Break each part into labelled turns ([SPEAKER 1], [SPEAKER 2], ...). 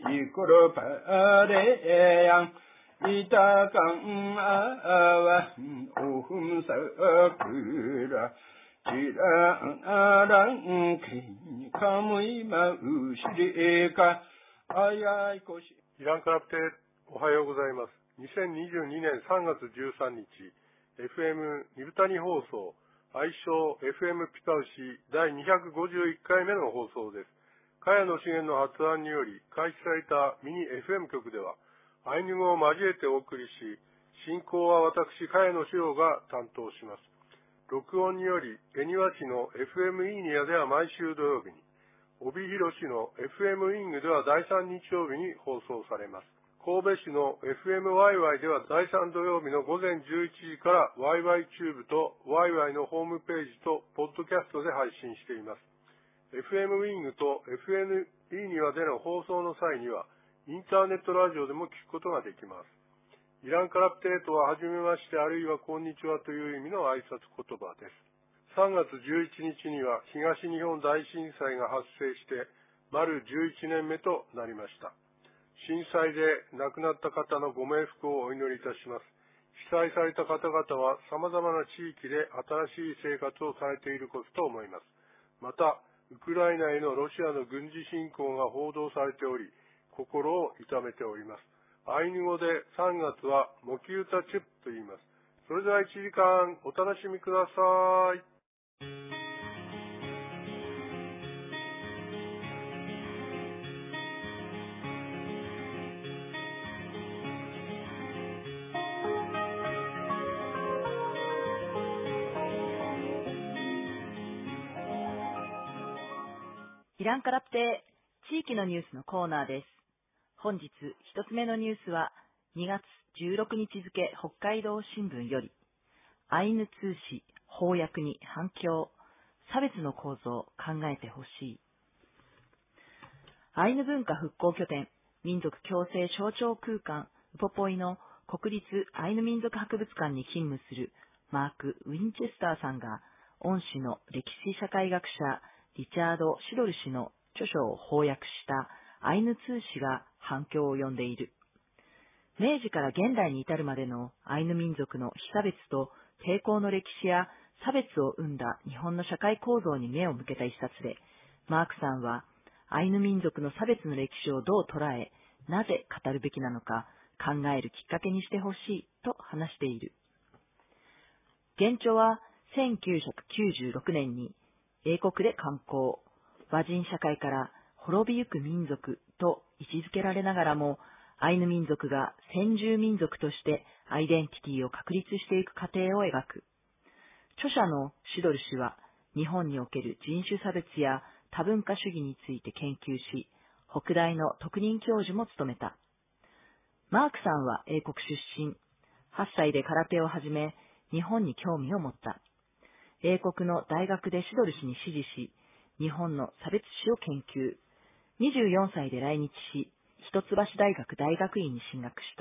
[SPEAKER 1] 이끌어 바래양 이따강아와 오흠사그라 지랑아랑 기카무이 마우시리가 아야이 고시
[SPEAKER 2] イランカラプテおはようございます。2022年3月13日 FM ニブタニ放送愛称 FM ピカウシ第251回目の放送です。茅野茂の発案により開始されたミニ FM 局ではアイヌ語を交えてお送りし、進行は私茅野志郎が担当します。録音により恵庭市の FM イーニアでは毎週土曜日に、帯広市の FM イングでは第3日曜日に放送されます。神戸市の FM ワイワイでは第3土曜日の午前11時からワイワイチューブとワイワイのホームページとポッドキャストで配信しています。FM ウィングと FM イーニワでの放送の際にはインターネットラジオでも聞くことができます。イランカラプテーとははじめましてあるいはこんにちはという意味の挨拶言葉です。3月11日には東日本大震災が発生して丸11年目となりました。震災で亡くなった方のご冥福をお祈りいたします。被災された方々は様々な地域で新しい生活をされていることと思います。また、ウクライナへのロシアの軍事侵攻が報道されており、心を痛めております。アイヌ語で3月はモキウタチュッと言います。それでは1時間お楽しみください。
[SPEAKER 3] イランカラプテ地域のニュースのコーナーです。本日一つ目のニュースは2月16日付北海道新聞よりアイヌ通史翻訳に反響差別の構造考えてほしい。アイヌ文化復興拠点民族共生象徴空間ウポポイの国立アイヌ民族博物館に勤務するマーク・ウィンチェスターさんが恩師の歴史社会学者リチャード・シドル氏の著書を翻訳したアイヌ通史が反響を呼んでいる。明治から現代に至るまでのアイヌ民族の非差別と抵抗の歴史や差別を生んだ日本の社会構造に目を向けた一冊で、マークさんはアイヌ民族の差別の歴史をどう捉え、なぜ語るべきなのか考えるきっかけにしてほしいと話している。原著は1996年に英国で刊行、和人社会から滅びゆく民族と位置づけられながらも、アイヌ民族が先住民族としてアイデンティティを確立していく過程を描く。著者のシドル氏は、日本における人種差別や多文化主義について研究し、北大の特任教授も務めた。マークさんは英国出身。8歳で空手を始め、日本に興味を持った。英国の大学でシドル氏に師事し、日本の差別史を研究。24歳で来日し、一橋大学大学院に進学した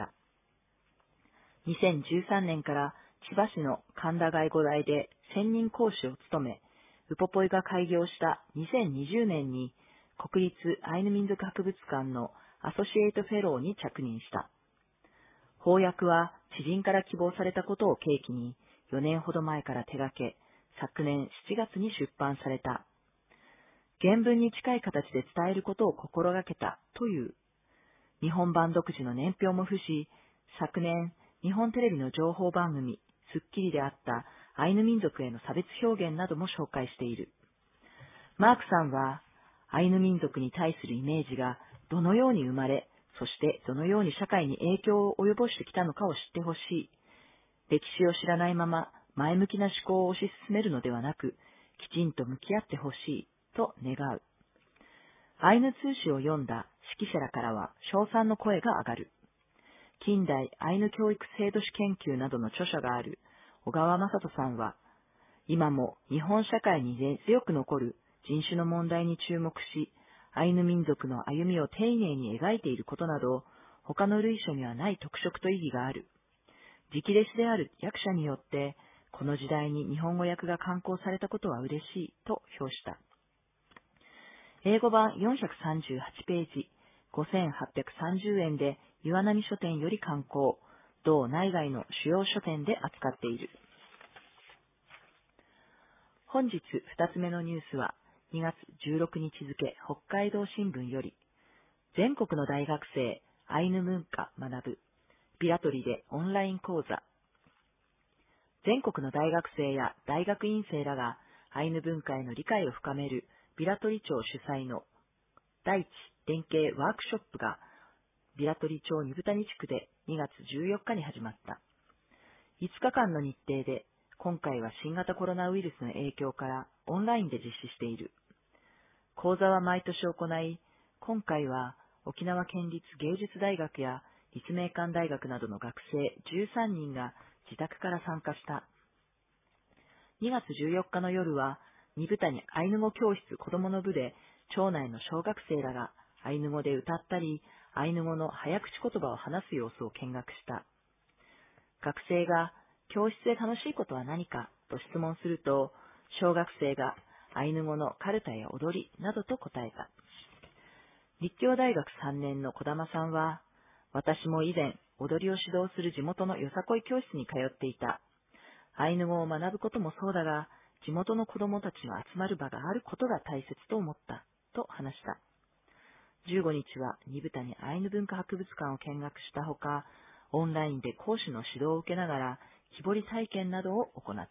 [SPEAKER 3] 。2013年から千葉市の神田外語大で専任講師を務め、ウポポイが開業した2020年に国立アイヌ民族博物館のアソシエイトフェローに着任した。翻訳は知人から希望されたことを契機に4年ほど前から手掛け、昨年7月に出版された。原文に近い形で伝えることを心がけたという。日本版独自の年表も付し、昨年日本テレビの情報番組スッキリであったアイヌ民族への差別表現なども紹介している。マークさんはアイヌ民族に対するイメージがどのように生まれ、そしてどのように社会に影響を及ぼしてきたのかを知ってほしい。歴史を知らないまま前向きな思考を推し進めるのではなく、きちんと向き合ってほしいと願う。アイヌ通史を読んだ識者らからは称賛の声が上がる。近代アイヌ教育制度史研究などの著者がある小川正人さんは、今も日本社会に根強く残る人種の問題に注目し、アイヌ民族の歩みを丁寧に描いていることなど、他の類書にはない特色と意義がある。直弟子である役者によって、この時代に日本語訳が刊行されたことは嬉しいと評した。英語版438ページ、 5830円で岩波書店より刊行、同内外の主要書店で扱っている。本日2つ目のニュースは、2月16日付北海道新聞より、全国の大学生アイヌ文化学ぶ、ビラトリでオンライン講座。全国の大学生や大学院生らがアイヌ文化への理解を深めるビラトリ町主催の第一連携ワークショップがビラトリ町二豚地区で2月14日に始まった。5日間の日程で、今回は新型コロナウイルスの影響からオンラインで実施している。講座は毎年行い、今回は沖縄県立芸術大学や立命館大学などの学生13人が自宅から参加した。2月14日の夜は、二豚にアイヌ語教室子どもの部で、町内の小学生らがアイヌ語で歌ったり、アイヌ語の早口言葉を話す様子を見学した。学生が教室で楽しいことは何かと質問すると、小学生がアイヌ語のカルタや踊りなどと答えた。立教大学3年の小玉さんは、私も以前踊りを指導する地元のよさこい教室に通っていた。アイヌ語を学ぶこともそうだが、地元の子どもたちの集まる場があることが大切と思った、と話した。15日は二豚にアイヌ文化博物館を見学したほか、オンラインで講師の指導を受けながら、木彫り体験などを行った。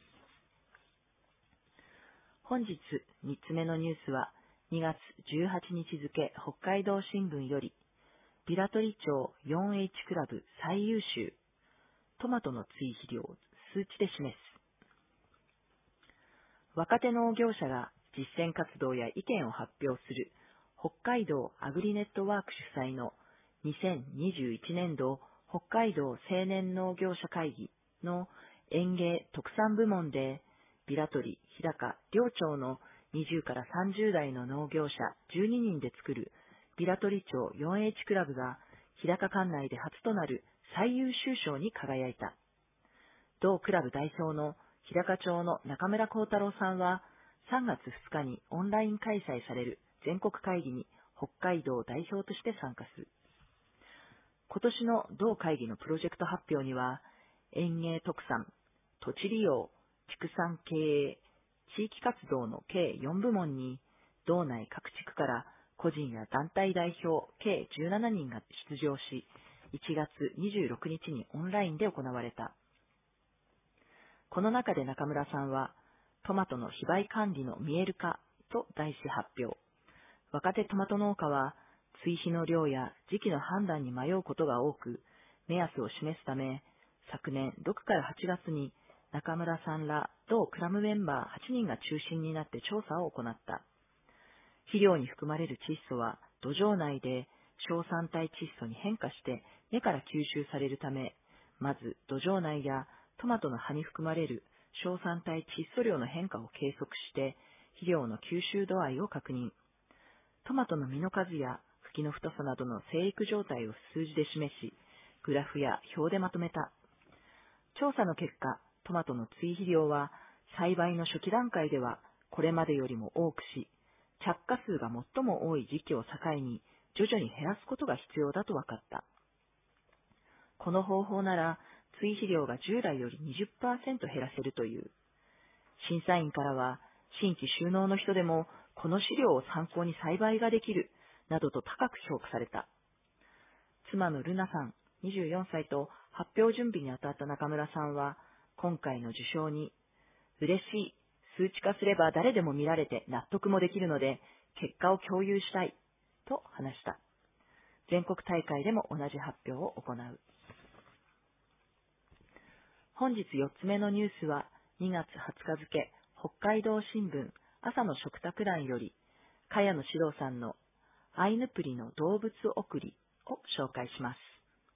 [SPEAKER 3] 本日3つ目のニュースは、2月18日付北海道新聞より、ビラトリ町 4H クラブ最優秀、トマトの追肥量数値で示す。若手農業者が実践活動や意見を発表する北海道アグリネットワーク主催の2021年度北海道青年農業者会議の園芸特産部門で、ビラトリ、日高両町の20から30代の農業者12人で作るビラトリ町 4H クラブが日高管内で初となる最優秀賞に輝いた。同クラブ代表の日高町の中村幸太郎さんは、3月2日にオンライン開催される全国会議に北海道代表として参加する。今年の同会議のプロジェクト発表には、園芸特産、土地利用、畜産経営、地域活動の計4部門に、道内各地区から個人や団体代表計17人が出場し、1月26日にオンラインで行われた。この中で中村さんは、トマトの非売管理の見える化と題し発表。若手トマト農家は、追肥の量や時期の判断に迷うことが多く、目安を示すため、昨年6から8月に中村さんら同クラブメンバー8人が中心になって調査を行った。肥料に含まれる窒素は土壌内で硝酸体窒素に変化して根から吸収されるため、まず土壌内やトマトの葉に含まれる硝酸体窒素量の変化を計測して肥料の吸収度合いを確認。トマトの実の数や茎の太さなどの生育状態を数字で示し、グラフや表でまとめた。調査の結果、トマトの追肥量は栽培の初期段階ではこれまでよりも多くし、着火数が最も多い時期を境に徐々に減らすことが必要だと分かった。この方法なら追肥量が従来より 20% 減らせるという。審査員からは、新規就農の人でもこの資料を参考に栽培ができるなどと高く評価された。妻のルナさん24歳と発表準備に当たった中村さんは、今回の受賞に、嬉しい、数値化すれば誰でも見られて納得もできるので、結果を共有したい、と話した。全国大会でも同じ発表を行う。本日4つ目のニュースは、2月20日付、北海道新聞朝の食卓欄より、茅野史郎さんのアイヌプリの動物送りを紹介します。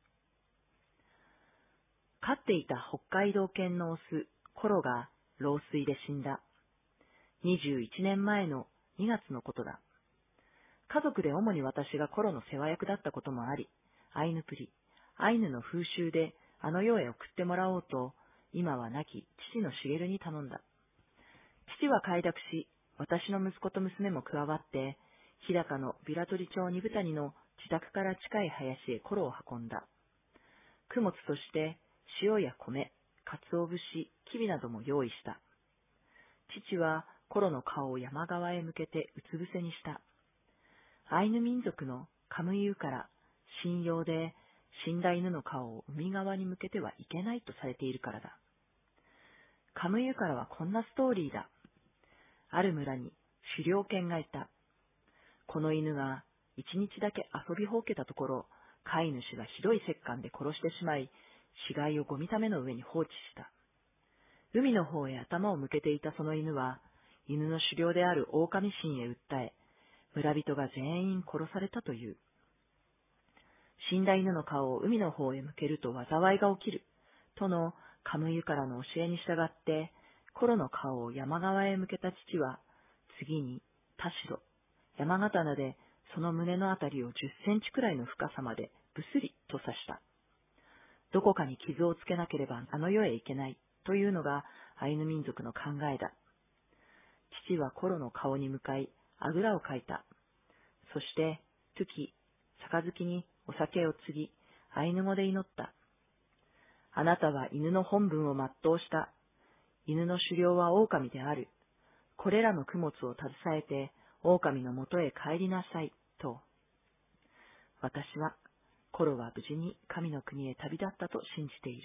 [SPEAKER 3] 飼っていた北海道犬のオス、コロが老衰で死んだ。21年前の2月のことだ。家族で主に私がコロの世話役だったこともあり、アイヌプリ、アイヌの風習であの世へ送ってもらおうと、今は亡き父の茂に頼んだ。父は快諾し、私の息子と娘も加わって、 日高のビラトリ町二部谷の自宅から近い林へコロを運んだ。供物として塩や米、鰹節、きびなども用意した。父はコロの顔を山側へ向けてうつ伏せにした。アイヌ民族のカムイユから神謡で死んだ犬の顔を海側に向けてはいけないとされているからだ。カムイユからはこんなストーリーだ。ある村に狩猟犬がいた。この犬が一日だけ遊びほうけたところ、飼い主がひどい折檻で殺してしまい、死骸をゴミための上に放置した。海の方へ頭を向けていたその犬は、犬の狩猟である狼神へ訴え、村人が全員殺されたという。死んだ犬の顔を海の方へ向けると災いが起きる、とのカムイユからの教えに従って、コロの顔を山側へ向けた父は、次に田代、山刀でその胸のあたりを10センチくらいの深さまでぶすりと刺した。どこかに傷をつけなければあの世へ行けないというのがアイヌ民族の考えだ。父はコロの顔に向かいあぐらをかいた。そしてトゥキ、杯にお酒を継ぎ、アイヌ語で祈った。あなたは犬の本分を全うした。犬の狩猟は狼である。これらの供物を携えて狼のもとへ帰りなさい、と。私は、コロは無事に神の国へ旅立ったと信じている。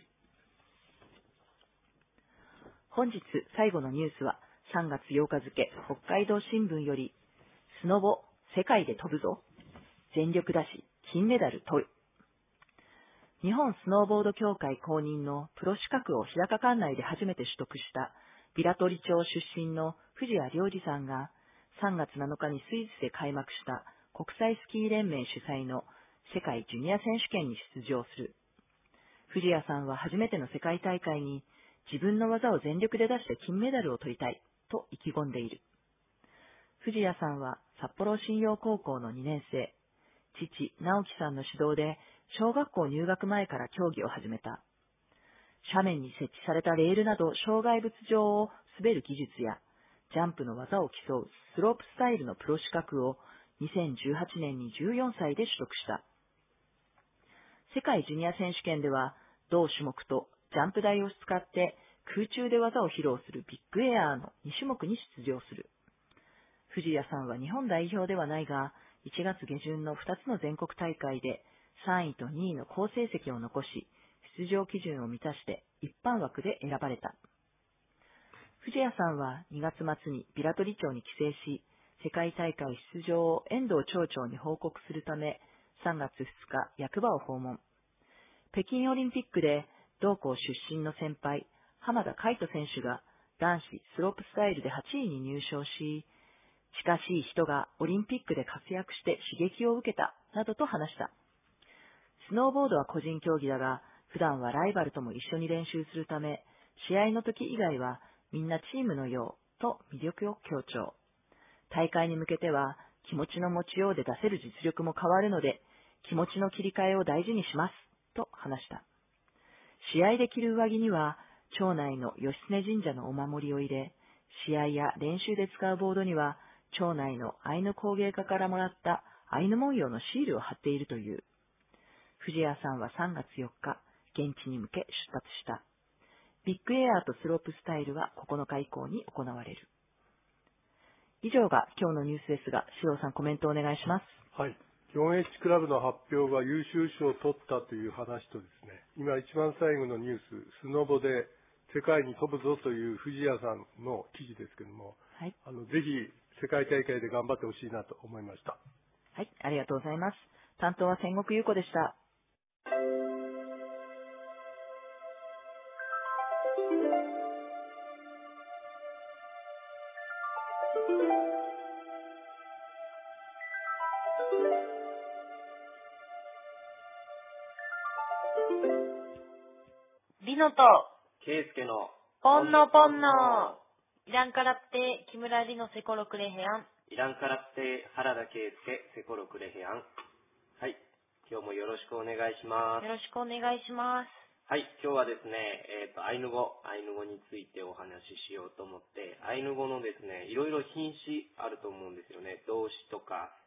[SPEAKER 3] 本日最後のニュースは3月8日付北海道新聞より、スノボ世界で飛ぶぞ。全力出し金メダル取る。日本スノーボード協会公認のプロ資格を日高管内で初めて取得したビラトリ町出身の藤谷良二さんが3月7日にスイスで開幕した国際スキー連盟主催の世界ジュニア選手権に出場する。藤谷さんは初めての世界大会に自分の技を全力で出して金メダルを取りたいと意気込んでいる。藤谷さんは札幌信用高校の2年生、父、直樹さんの指導で小学校入学前から競技を始めた。斜面に設置されたレールなど障害物上を滑る技術やジャンプの技を競うスロープスタイルのプロ資格を2018年に14歳で取得した。世界ジュニア選手権では同種目とジャンプ台を使って空中で技を披露するビッグエアーの2種目に出場する。藤谷さんは日本代表ではないが、1月下旬の2つの全国大会で3位と2位の好成績を残し、出場基準を満たして一般枠で選ばれた。藤谷さんは2月末にビラトリ町に帰省し、世界大会出場を遠藤町長に報告するため、3月2日、役場を訪問。北京オリンピックで同校出身の先輩、浜田海人選手が男子スロープスタイルで8位に入賞し、近しい人がオリンピックで活躍して刺激を受けた、などと話した。スノーボードは個人競技だが、普段はライバルとも一緒に練習するため、試合の時以外はみんなチームのようと魅力を強調。大会に向けては気持ちの持ちようで出せる実力も変わるので、気持ちの切り替えを大事にします、と話した。試合で着る上着には、町内の義経神社のお守りを入れ、試合や練習で使うボードには、町内のアイヌ工芸家からもらったアイヌ文様のシールを貼っているという。藤谷さんは3月4日、現地に向け出発した。ビッグエアーとスロープスタイルは9日以降に行われる。以上が今日のニュースですが、四郎さんコメントお願いします。
[SPEAKER 2] はい。4H クラブの発表が優秀賞を取ったという話とですね、今一番最後のニュース、スノボで世界に飛ぶぞという藤谷さんの記事ですけども、
[SPEAKER 3] はい、
[SPEAKER 2] ぜひ世界大会で頑張ってほしいなと思いました。
[SPEAKER 3] はい、ありがとうございます。担当は千国優子でした。
[SPEAKER 4] リノと
[SPEAKER 5] ケイスケの
[SPEAKER 4] ポンノポンノイランカラって木村リノセコロクレヘアン
[SPEAKER 5] イランカラって原田ケイスケセコロクレヘアン。はい、今日もよろしくお願いします。
[SPEAKER 4] よろしくお願いします。
[SPEAKER 5] はい、今日はですね、アイヌ語についてお話ししようと思って、アイヌ語のですね、いろいろ品詞あると思うんですよね。動詞とか、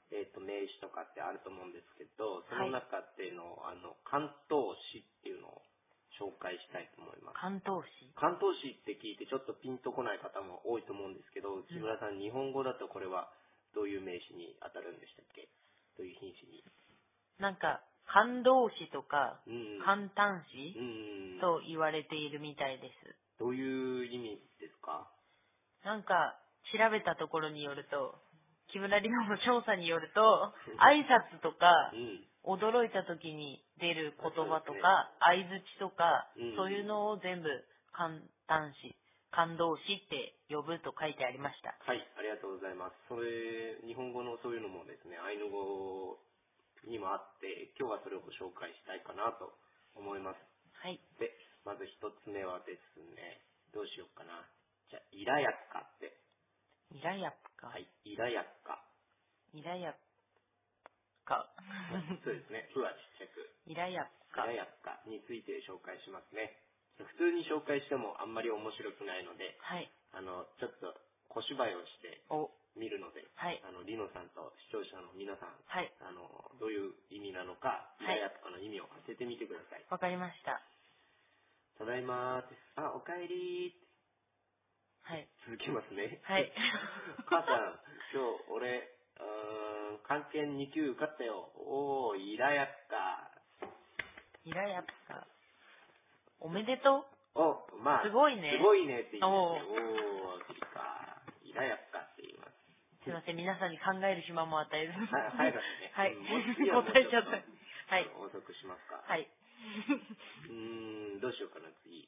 [SPEAKER 5] 名詞とかってあると思うんですけど、その中での、関東詞っていうのを紹介したいと思います。
[SPEAKER 3] 関東詞。
[SPEAKER 5] 関東詞って聞いてちょっとピンとこない方も多いと思うんですけど、木村さん、日本語だとこれはどういう名詞に当たるんでしたっけ？どういう品詞に？
[SPEAKER 3] なんか、感動詞とか、
[SPEAKER 5] うん
[SPEAKER 3] 感嘆詞
[SPEAKER 5] うん
[SPEAKER 3] と言われているみたいです。
[SPEAKER 5] どういう意味ですか？
[SPEAKER 3] なんか、調べたところによると、木村理乃の調査によると、挨拶とか、驚いた時に出る言葉とか、相づちとか、そういうのを全部、感嘆詞、感動詞って呼ぶと書いてありました。
[SPEAKER 5] はい、ありがとうございます。それ、日本語のそういうのもですね、アイヌ語にもあって、今日はそれをご紹介したいかなと思います。
[SPEAKER 3] はい。
[SPEAKER 5] で、まず一つ目はですね、どうしようかな。じゃあ、イラヤッカって。
[SPEAKER 3] イラヤッカ。
[SPEAKER 5] はい、イラヤッカ。
[SPEAKER 3] イラヤッカ。
[SPEAKER 5] そうですね、ふはちっちゃく。
[SPEAKER 3] イラヤッカ。
[SPEAKER 5] イラヤッカについて紹介しますね。普通に紹介してもあんまり面白くないので、
[SPEAKER 3] はい。
[SPEAKER 5] ちょっと小芝居をして見るので、
[SPEAKER 3] はい。
[SPEAKER 5] リノさんと視聴者の皆さん、
[SPEAKER 3] はい。
[SPEAKER 5] どういう意味なのか、イラヤッカの意味を当ててみてください。
[SPEAKER 3] わかりました。
[SPEAKER 5] ただいまーって、あ、おかえりーって。
[SPEAKER 3] はい。
[SPEAKER 5] 続けますね。
[SPEAKER 3] はい。
[SPEAKER 5] 母さん、今日俺、漢検2級受かったよ。おー、イラヤッカ。
[SPEAKER 3] イラヤッカ。おめでとう。
[SPEAKER 5] お、まあ、
[SPEAKER 3] すごいね。
[SPEAKER 5] すごいねって言いますね。
[SPEAKER 3] お
[SPEAKER 5] おー、いいか。イラヤッカって言います。
[SPEAKER 3] すいません、皆さんに考える暇も与える。
[SPEAKER 5] はいですね。
[SPEAKER 3] はい。
[SPEAKER 5] もう次はもう
[SPEAKER 3] 答えちゃった。はい。
[SPEAKER 5] 遅くしますか。
[SPEAKER 3] はい。
[SPEAKER 5] どうしようかな、次。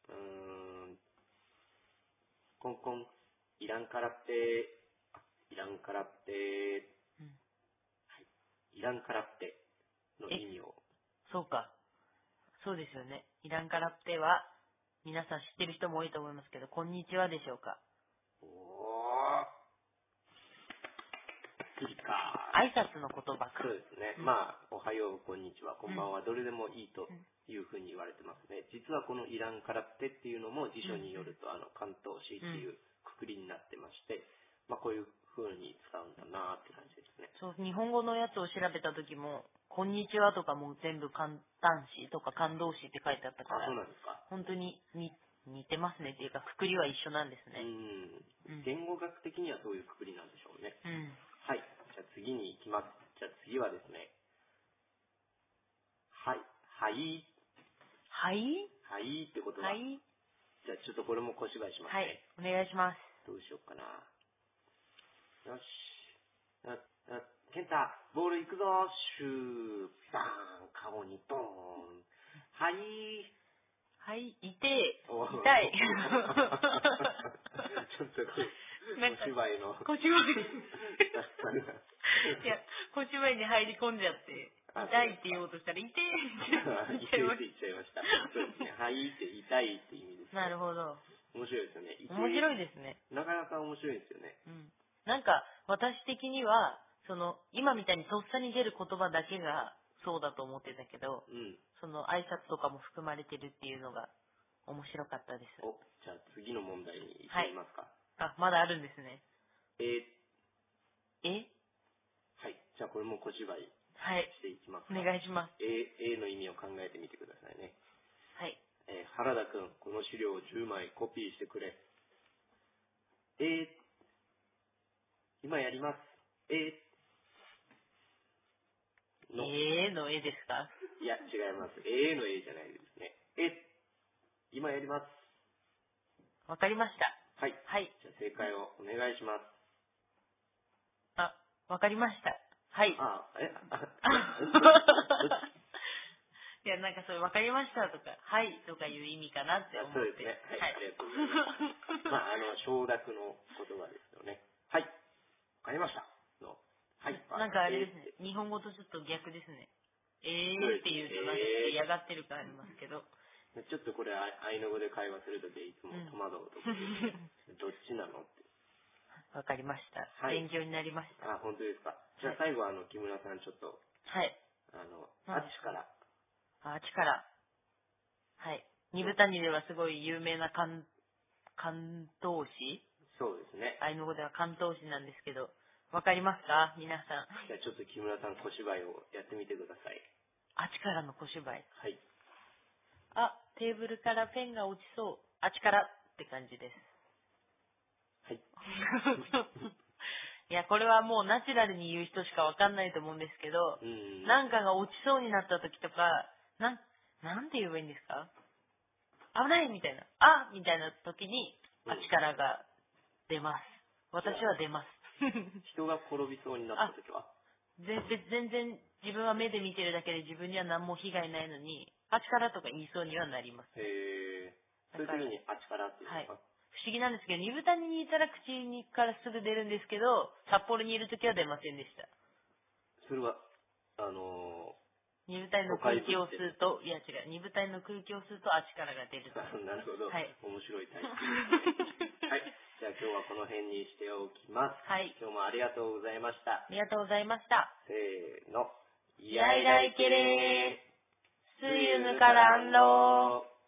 [SPEAKER 5] コンコン、いらんからって、いらんからって、はい。いらんからっての意味を。
[SPEAKER 3] そうか。そうですよね。いらんからっては、皆さん知ってる人も多いと思いますけど、こんにちはでしょうか。
[SPEAKER 5] おー。いいか。
[SPEAKER 3] 挨拶の言葉か。
[SPEAKER 5] そうですね。まあ、おはよう、こんにちは、こんばんは、どれでもいいというふうに言われてますね。実はこのいらんからってっていうのも辞書によると、関東詞っていうくくりになってまして、まあ、こういうふうに使うんだなって感じですね。
[SPEAKER 3] そう、日本語のやつを調べた時も、こんにちはとかも全部感嘆詞とか感動詞って書いてあったか
[SPEAKER 5] あ、
[SPEAKER 3] ら、
[SPEAKER 5] そうなんですか。
[SPEAKER 3] 本当に似てますねっていうか、くくりは一緒なんですね。
[SPEAKER 5] 言語学的にはそういうくくりなんでしょうね。
[SPEAKER 3] うん。
[SPEAKER 5] はい。じゃあ次に行きます。じゃあ次はですね。はい。はい。
[SPEAKER 3] はい
[SPEAKER 5] はいってことは。
[SPEAKER 3] はい。
[SPEAKER 5] じゃあちょっとこれも小芝居します
[SPEAKER 3] はい。
[SPEAKER 5] ね。
[SPEAKER 3] お願いします。
[SPEAKER 5] どうしようかな。よし。ケンタ、ボール行くぞシュー、バーン、顔にドーン。はい。
[SPEAKER 3] はい、痛い。
[SPEAKER 5] お
[SPEAKER 3] 痛い。
[SPEAKER 5] ちょっと小芝居の。
[SPEAKER 3] 小芝居。いや、小芝居に入り込んじゃって、痛いって言おうとしたら、痛いって
[SPEAKER 5] 痛いって言っちゃいました。そうですね。はいって痛いって意味です、ね。
[SPEAKER 3] なるほど。
[SPEAKER 5] 面白いですよね。
[SPEAKER 3] 面白いですね。
[SPEAKER 5] なかなか面白いですよね。
[SPEAKER 3] うん。なんか、私的には、今みたいにとっさに出る言葉だけがそうだと思ってたけど、挨拶とかも含まれてるっていうのが面白かったです。
[SPEAKER 5] お、じゃあ次の問題に行ってみますか。
[SPEAKER 3] あ、まだあるんですね。
[SPEAKER 5] はい。じゃあこれも小芝居していきますか。
[SPEAKER 3] お願いします。
[SPEAKER 5] の意味を考えてみてくださいね。
[SPEAKER 3] はい。
[SPEAKER 5] 原田くん、この資料を10枚コピーしてくれ。今やります。
[SPEAKER 3] の絵ですか？
[SPEAKER 5] いや、違います。のじゃないですね。今やります。
[SPEAKER 3] わかりました。
[SPEAKER 5] はい。
[SPEAKER 3] はい。
[SPEAKER 5] じゃあ正解をお願いします。
[SPEAKER 3] あ、わかりました。はい。いや、なんかそれわかりましたとか、はいとかいう意味かなって思って。
[SPEAKER 5] そうですね。はい。ありがとうございます。まあ、承諾の言葉ですよね。はい。わかりました。はい。
[SPEAKER 3] なんかあれですね。日本語とちょっと逆ですね。って言うとなんか嫌がってる感ありますけど。
[SPEAKER 5] ちょっとこれ、アイヌ語で会話するときいつも戸惑うところで、どっちなのって。
[SPEAKER 3] わかりました。
[SPEAKER 5] はい。
[SPEAKER 3] 勉強になりました。
[SPEAKER 5] あ、本当ですか。じゃあ最後木村さんちょっと。
[SPEAKER 3] はい。
[SPEAKER 5] あっちから。
[SPEAKER 3] あっちから。はい。二部谷ではすごい有名な関東詞。
[SPEAKER 5] そうですね。
[SPEAKER 3] アイヌ語では関東詞なんですけど、
[SPEAKER 4] わかりますか皆さん。
[SPEAKER 5] じゃあちょっと木村さん小芝居をやってみてください。
[SPEAKER 4] あっちからの小芝居。
[SPEAKER 5] はい。
[SPEAKER 4] あ、テーブルからペンが落ちそう。あっちからって感じです。
[SPEAKER 5] はい。
[SPEAKER 4] いや、これはもうナチュラルに言う人しかわかんないと思うんですけど、なんかが落ちそうになった時とか、なんて言えばいいんですか？危ないみたいな。あみたいな時に、あっちからが出ます。私は出ます。
[SPEAKER 5] 人が転びそうになった時は
[SPEAKER 4] 全然自分は目で見てるだけで自分には何も被害ないのに、あっちからとか言いそうにはなります。
[SPEAKER 5] へー。そういう時にあっちからっていうのか、
[SPEAKER 4] はい。不思議なんですけど、二部谷にいたら口からすぐ出るんですけど、札幌にいる時は出ませんでした。
[SPEAKER 5] それは、
[SPEAKER 4] 二部谷の空気を吸うと、いや違う、二部谷の空気を吸うとあっちからが出ると。
[SPEAKER 5] なるほど。
[SPEAKER 4] はい。
[SPEAKER 5] 面白いタイプですね。はい。じゃあ今日はこの辺にしておきます。
[SPEAKER 4] はい。
[SPEAKER 5] 今日もありがとうございました。
[SPEAKER 4] ありがとうございました。
[SPEAKER 5] せーの。
[SPEAKER 4] イライライケレー。スユヌからんろー。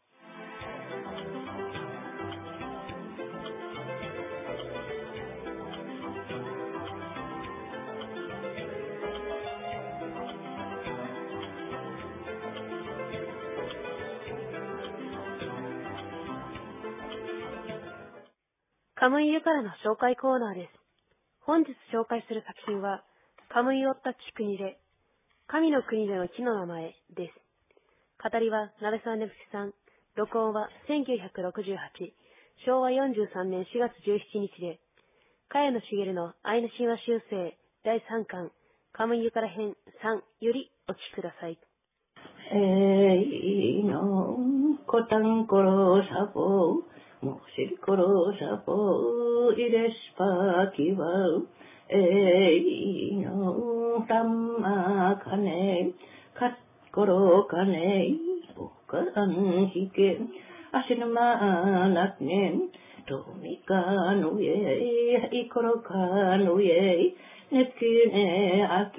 [SPEAKER 6] カムイユからの紹介コーナーです。本日紹介する作品は、カムイオッタチクニレ、神の国での木の名前です。語りは、鍋沢ねぶきさん。録音は、1968、昭和43年4月17日で、茅野茂のアイヌ神話修正第3巻、カムイユから編3よりお聞きください。
[SPEAKER 7] のコタンコロサポモシリコロサポイレスパキワのランマカネカッコロカネボカンヒケアシヌマナクネトミカノエイコロカノエイネキネア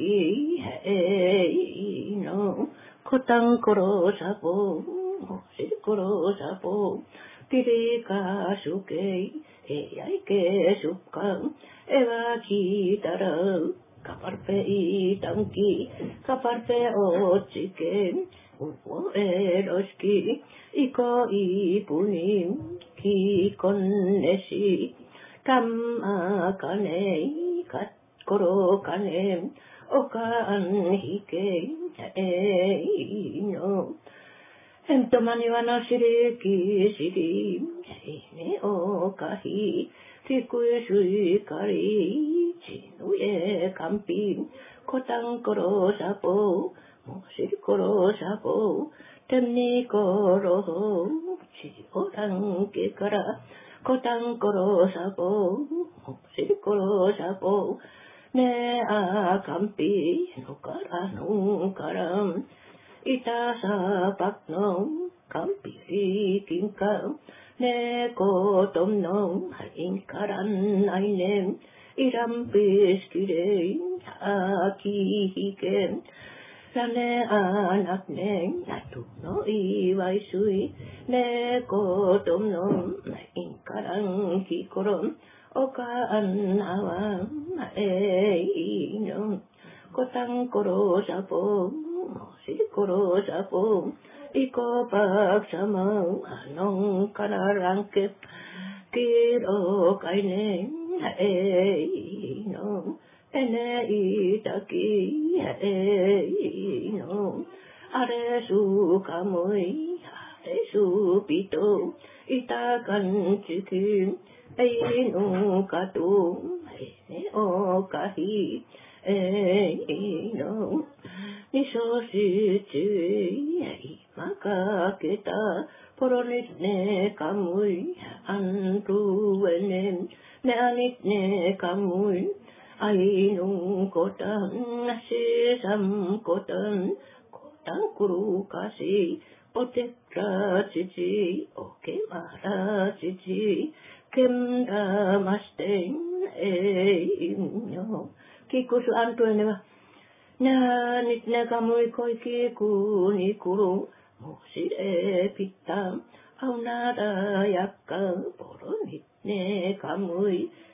[SPEAKER 7] キのコタンコロサポモシリコロサポピリカシュケイエヤイケシュカエワキタラカパルペイタンキカパルペオチケウオエロシキイコイプニンキコンネシカンマカネイカッコロカネオカンヒケエイノエントマニワナシリキシリネオカヒキクエシュイカリチヌエカンピコタンコロサポモシリコロサポテンニコロホチオランケカラコタンコロサポモシリコロサポネアカンピノカラノカランイタサパクノカンピリキンカネコトンノインカランナイネンイランピスキレイアキヒケンラネアナクネンナトノイワイスイネコトンノインカランキコロンオカンナワンエイノコタンコロサポシコロサポイコパクサマアノンカラランケキロカイネエイノエネイタキエイノアレスカムイアレスピトイタカンチキンエイノカトエネオカヒエイノニソシチイマカケタポロニネカムイアントウエネネアニネカムイアイノコタンシサムコタンクルカシオテクラチチオケマラチチケムラマステンエイノキクスアントエネワナニネカムイコイキクニクルモシレピタアウナダヤカポロニネカムイ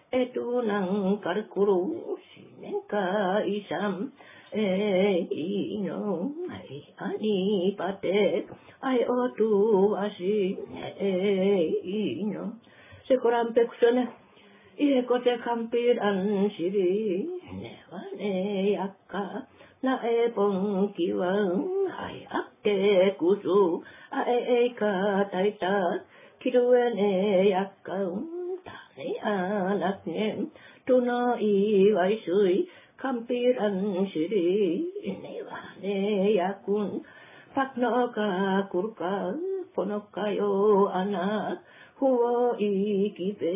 [SPEAKER 7] nang karkuru sinenka isam no ani pate ai otu asi no sekoran peksone kote kampir an siri nevane yakka na pong kiwang ai akke kusu ka taita kiruene yakka anaknya tuna iwai sui kampiran siri nevane yakun paknoka kurka ponokayo anak huo ikipe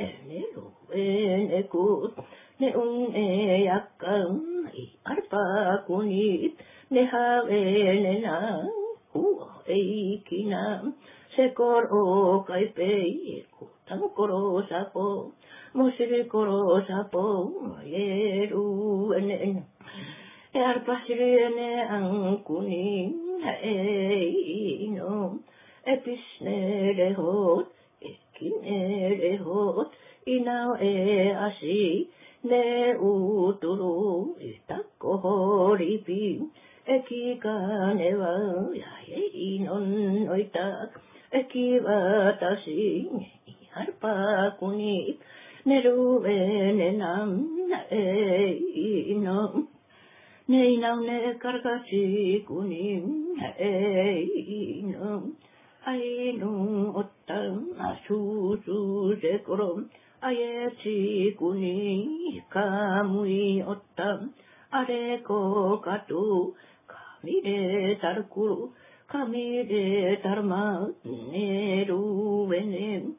[SPEAKER 7] neku neung yakang arpa kunit nehawe nena huo ikinam sekor o kaipe Tangkoro sapo, musiri koro sapo, yeru ene, arpasiri ene angkuni, no, episne rehot, ekine rehot, inao asi, ne uturu, itako ripi, ekika newa, inon oitak, ekiwatashi, harpa kunit neruve nenam no neinam ne karkasi kunim no ainu ottam asusu sekrom ayesi kuni kamui ottam areko katu kamire tarkuru kamire tarma neruve nem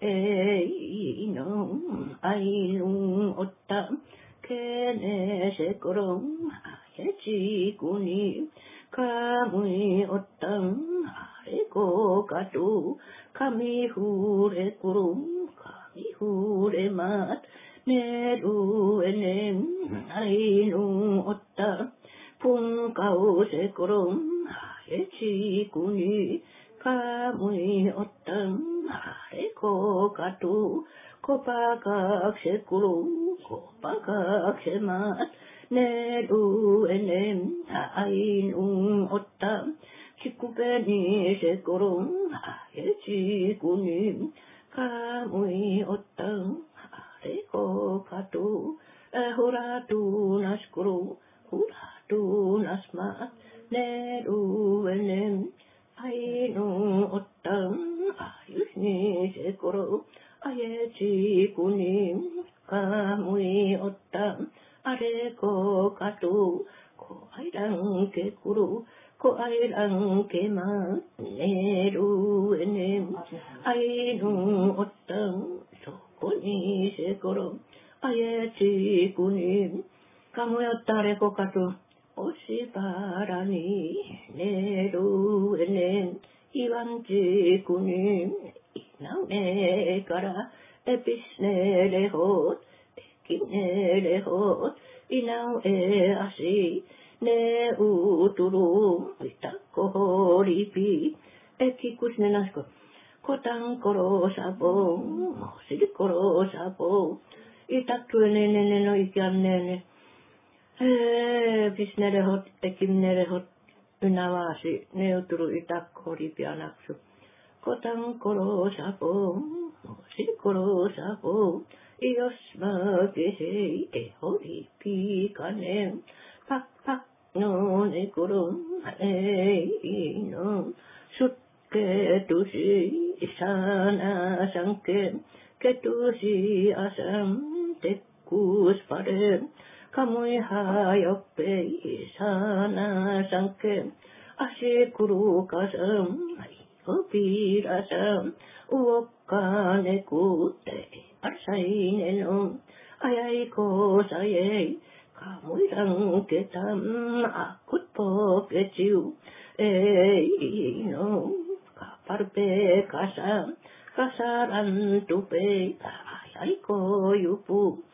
[SPEAKER 7] no ainung ottam kene sekorom ayeci kuni kamui ottam areko katu kami hure kurum kami hure mat neru enem ainung ottam pun kau sekorom ayeci kuni kamui ottam areko katu kopakak sekulum kopakak semat neru enem ainung ottam cikupeni sekulum ayeci kunim kamui ottam areko katu huratu naskuru huratu nasmat neru enem ainung ottam ayusni sekoro ayeci kunim kamui ottam areko katu ko airang ke kuru ko airang ke ma neru enem ainung ottam sokoni sekoro ayeci kunim kamui ottam areko katu Osiparani neru enem iwanji kunim inaune kara episne lehot ekine lehot inau asi ne uturu itako ripi ekikus nenasko kotang koro sapo mosiri koro sapo itaktuene nene no ikiannene pisnerehot, ekimnerehot, ynawasi, neuturu itakko ripianaksu. Kotan koro sapo, sikoro sapo, ios ma kesei, ehori pikanen, pak pak no nekurum, no, sutke tusi, sana sangke, ketusi asam, tekus pare, kamui hayoppe sana sangke asikuru kasam opirasam uokkane kutte arsainenum ayai ko sayei kamui rangketam akut poketiu no kaparpe kasam kasaran tupe ayai ko yupu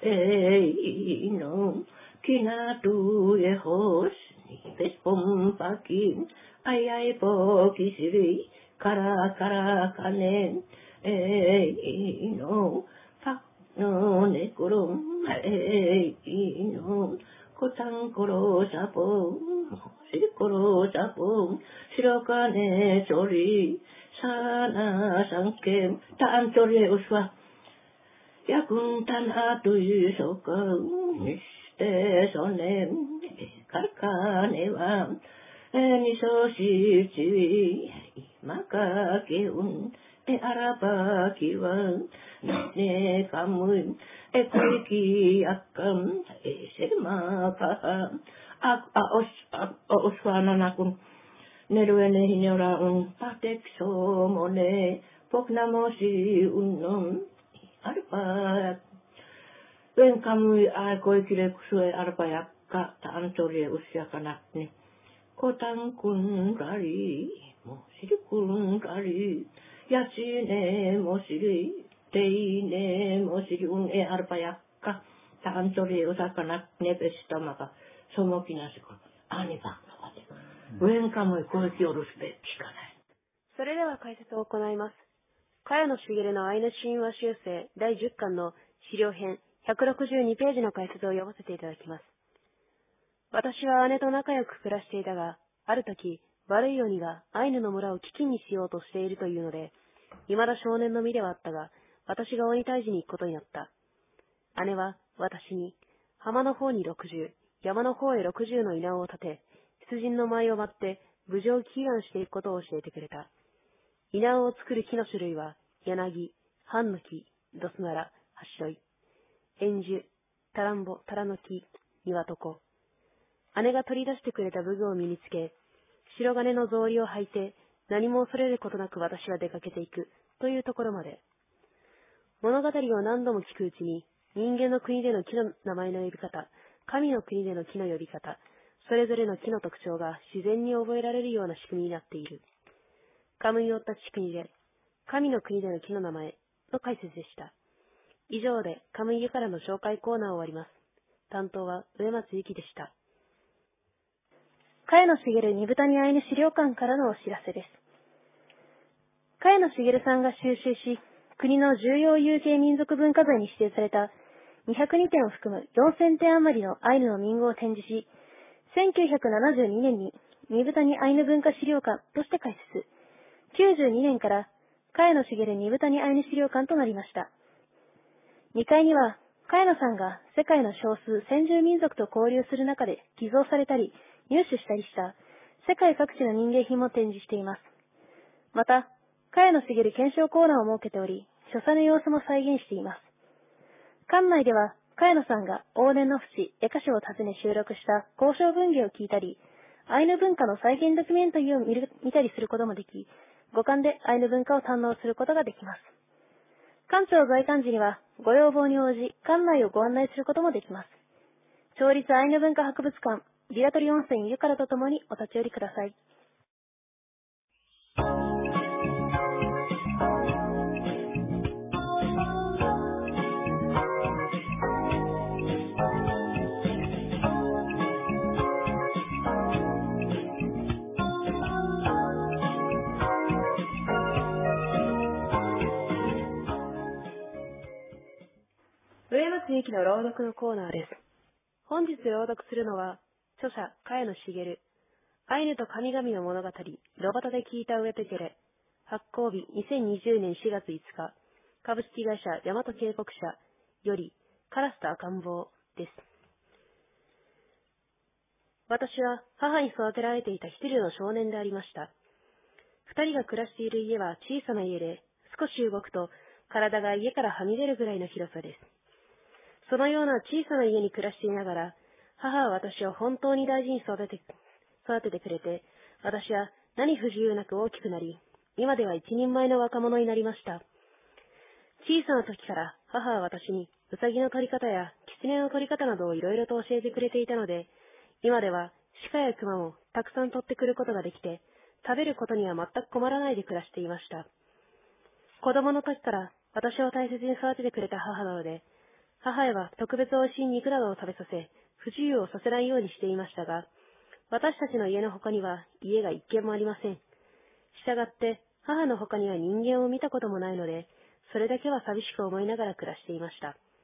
[SPEAKER 7] no, kinatu yehos, nipes pompakin, ayay po kisiri, kara kanen, no, のねころんえいのこたんころさぼんしころさぼんしろかねちょりさなさんけんたんちょりうすわやくんたなというそかにしてそねかかねはにそしちまかけうんあらばきわねかむこいきやかんせまかおすわななくんねるえねひにょらんパテキソもねぽくなもしうんのんあるばwen kamu ai koi kile kusue arpa yakka ta antori e usia kanakni kotang kun rari mo siri kun rari yasine mo siri teine mo siri un e arpa yakka ta antori e usia kanakni pesta maka somoki nasiko ani bakka wate wen kamu koi ki orusbe kikanai。
[SPEAKER 6] それでは解説を行います。茅野茂のアイヌ神話修正第10巻の資料編162ページの解説を読ませていただきます。私は姉と仲良く暮らしていたが、ある時、悪い鬼がアイヌの村を危機にしようとしているというので、未だ少年の身ではあったが、私が鬼退治に行くことになった。姉は私に、浜の方に60、山の方へ60の稲を立て、出陣の舞を舞って、無事を祈願していくことを教えてくれた。稲を作る木の種類は、柳、ハンノキ、ドスナラ、ハシロイ、円樹、タランボ、タラノキ、ニワトコ。姉が取り出してくれた武具を身につけ、白金の草履を履いて、何も恐れることなく私は出かけていく、というところまで。物語を何度も聞くうちに、人間の国での木の名前の呼び方、神の国での木の呼び方、それぞれの木の特徴が自然に覚えられるような仕組みになっている。カムイオッタチクニで、神の国での木の名前の解説でした。以上でカムイユからの紹介コーナーを終わります。担当は上松ゆきでした。茅野茂二豚にアイヌ資料館からのお知らせです。茅野茂さんが収集し、国の重要有形民族文化財に指定された202点を含む4000点余りのアイヌの民語を展示し、1972年に二豚にアイヌ文化資料館として開設。92年から茅野茂二豚にアイヌ資料館となりました。2階には、茅野さんが世界の少数先住民族と交流する中で寄贈されたり、入手したりした世界各地の民芸品も展示しています。また、茅野茂検証コーナーを設けており、所作の様子も再現しています。館内では、茅野さんが往年の節、絵歌書を訪ね収録した交渉文芸を聞いたり、アイヌ文化の再現ドキュメンタリーを見たりすることもでき、五感でアイヌ文化を堪能することができます。館長在館時には、ご要望に応じ、館内をご案内することもできます。町立アイヌ文化博物館、リラトリ温泉湯からとともにお立ち寄りください。上松ゆきの朗読のコーナーです。本日朗読するのは、著者、茅野茂、アイヌと神々の物語、ロバタで聞いたウエペケレ、発行日2020年4月5日、株式会社大和渓谷社より、カラスと赤ん坊です。私は母に育てられていた一人の少年でありました。二人が暮らしている家は小さな家で、少し動くと体が家からはみ出るぐらいの広さです。そのような小さな家に暮らしていながら、母は私を本当に大事に育ててくれて、私は何不自由なく大きくなり、今では一人前の若者になりました。小さな時から母は私にウサギの取り方や狐の取り方などをいろいろと教えてくれていたので、今では鹿や熊もたくさん取ってくることができて、食べることには全く困らないで暮らしていました。子供の時から私を大切に育ててくれた母なので、母へは特別おいしい肉などを食べさせ、不自由をさせないようにしていましたが、私たちの家の他には家が一軒もありません。したがって、母の他には人間を見たこともないので、それだけは寂しく思いながら暮らしていました。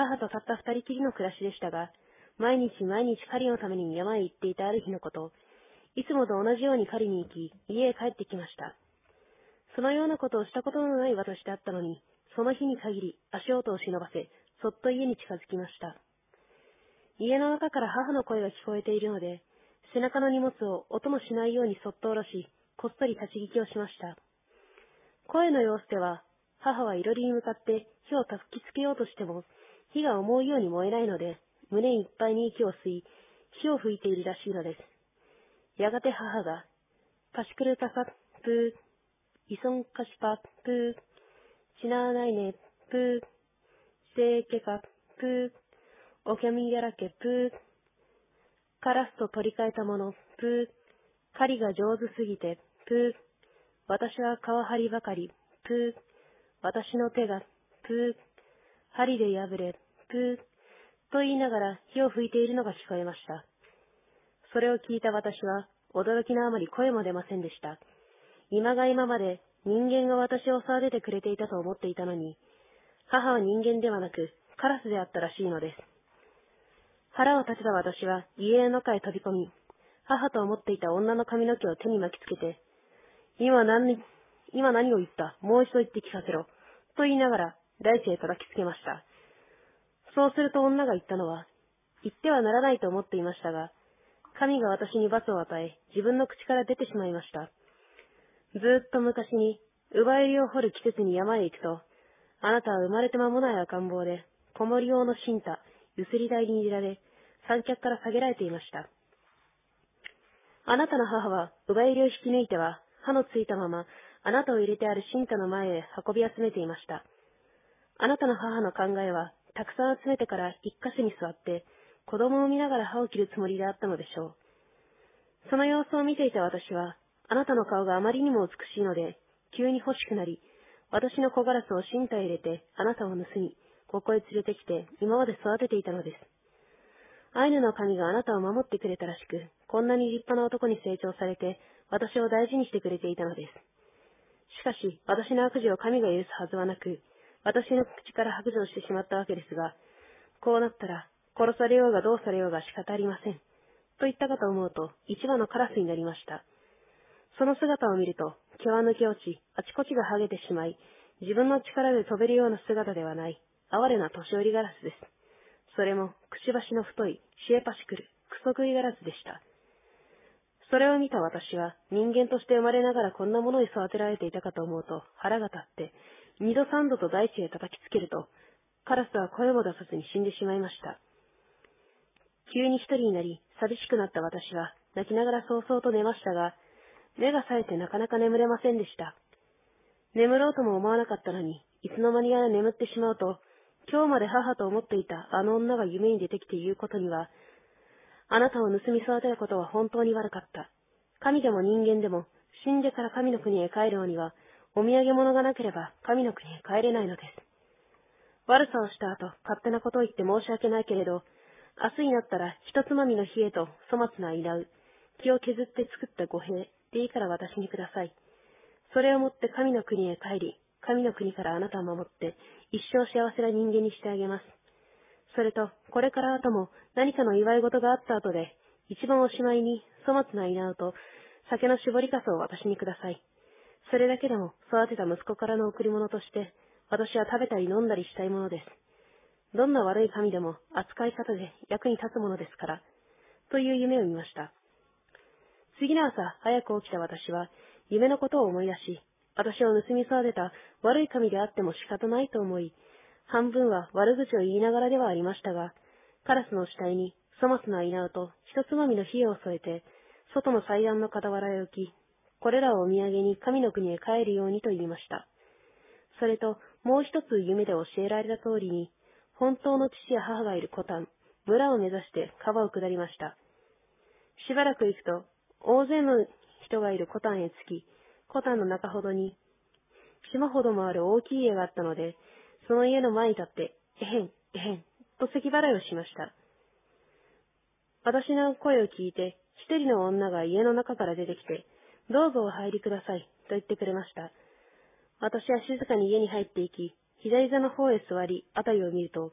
[SPEAKER 6] 母とたった二人きりの暮らしでしたが、毎日狩りのために山へ行っていたある日のこと、いつもと同じように狩りに行き、家へ帰ってきました。そのようなことをしたことのない私であったのに、その日に限り足音を忍ばせ、そっと家に近づきました。家の中から母の声が聞こえているので、背中の荷物を音もしないようにそっと下ろし、こっそり立ち聞きをしました。声の様子では、母はいろりに向かって火をたきつけようとしても、火が思うように燃えないので、胸いっぱいに息を吸い、火を吹いているらしいのです。やがて母が、カシクルタカプー、イソンカシパプー、シナーナイネプー、セーケカプー、オキャミヤラケプー、カラスと取り替えたものプー、狩りが上手すぎてプー、私は皮張りばかりプー、私の手がプー、針で破れプー、と言いながら火を吹いているのが聞こえました。それを聞いた私は驚きのあまり声も出ませんでした。今が今まで人間が私を育ててくれていたと思っていたのに、母は人間ではなくカラスであったらしいのです。腹を立てた私は家の中へ飛び込み、母と思っていた女の髪の毛を手に巻きつけて、今何を言った、もう一度言って聞かせろ、と言いながら大地へ叩きつけました。そうすると女が言ったのは、言ってはならないと思っていましたが、神が私に罰を与え、自分の口から出てしまいました。ずーっと昔に、ウバユリを掘る季節に山へ行くと、あなたは生まれて間もない赤ん坊で、子守用の新太、ゆすり台に入れられ、三脚から下げられていました。あなたの母は、ウバユリを引き抜いては、歯のついたまま、あなたを入れてある新太の前へ運び集めていました。あなたの母の考えは、たくさん集めてから一箇所に座って、子供を見ながら歯を切るつもりであったのでしょう。その様子を見ていた私は、あなたの顔があまりにも美しいので、急に欲しくなり、私の小ガラスを身体へ入れて、あなたを盗み、ここへ連れてきて、今まで育てていたのです。アイヌの神があなたを守ってくれたらしく、こんなに立派な男に成長されて、私を大事にしてくれていたのです。しかし、私の悪事を神が許すはずはなく、私の口から白状してしまったわけですが、こうなったら、殺されようがどうされようが仕方ありません。と言ったかと思うと、一羽のカラスになりました。その姿を見ると、毛は抜け落ち、あちこちが剥げてしまい、自分の力で飛べるような姿ではない、哀れな年寄りガラスです。それも、くちばしの太い、シエパシクル、クソ食いガラスでした。それを見た私は、人間として生まれながらこんなものに育てられていたかと思うと、腹が立って、二度三度と大地へ叩きつけると、カラスは声も出さずに死んでしまいました。急に一人になり、寂しくなった私は、泣きながら早々と寝ましたが、目が冴えてなかなか眠れませんでした。眠ろうとも思わなかったのに、いつの間にやら眠ってしまうと、今日まで母と思っていたあの女が夢に出てきて言うことには、あなたを盗み育てたことは本当に悪かった。神でも人間でも、死んでから神の国へ帰るのには、お土産物がなければ神の国へ帰れないのです。悪さをした後、勝手なことを言って申し訳ないけれど、明日になったら一つまみの冷えと粗末な稲う、気を削って作った五兵でいいから私にください。それをもって神の国へ帰り、神の国からあなたを守って、一生幸せな人間にしてあげます。それと、これから後も何かの祝い事があった後で、一番おしまいに粗末な稲うと酒の搾りかすを私にください。それだけでも育てた息子からの贈り物として、私は食べたり飲んだりしたいものです。どんな悪い神でも扱い方で役に立つものですから、という夢を見ました。次の朝、早く起きた私は、夢のことを思い出し、私を盗み育てた悪い神であっても仕方ないと思い、半分は悪口を言いながらではありましたが、カラスの死体に粗末な稲うと一つまみの冷えを添えて、外の祭壇の傍らへ置き、これらをお土産に神の国へ帰るようにと言いました。それと、もう一つ夢で教えられた通りに、本当の父や母がいるコタン、村を目指して川を下りました。しばらく行くと、大勢の人がいるコタンへ着き、コタンの中ほどに、島ほどもある大きい家があったので、その家の前に立って、えへん、えへん、と咳払いをしました。私の声を聞いて、一人の女が家の中から出てきて、どうぞお入りください、と言ってくれました。私は静かに家に入っていき、左座の方へ座り、あたりを見ると、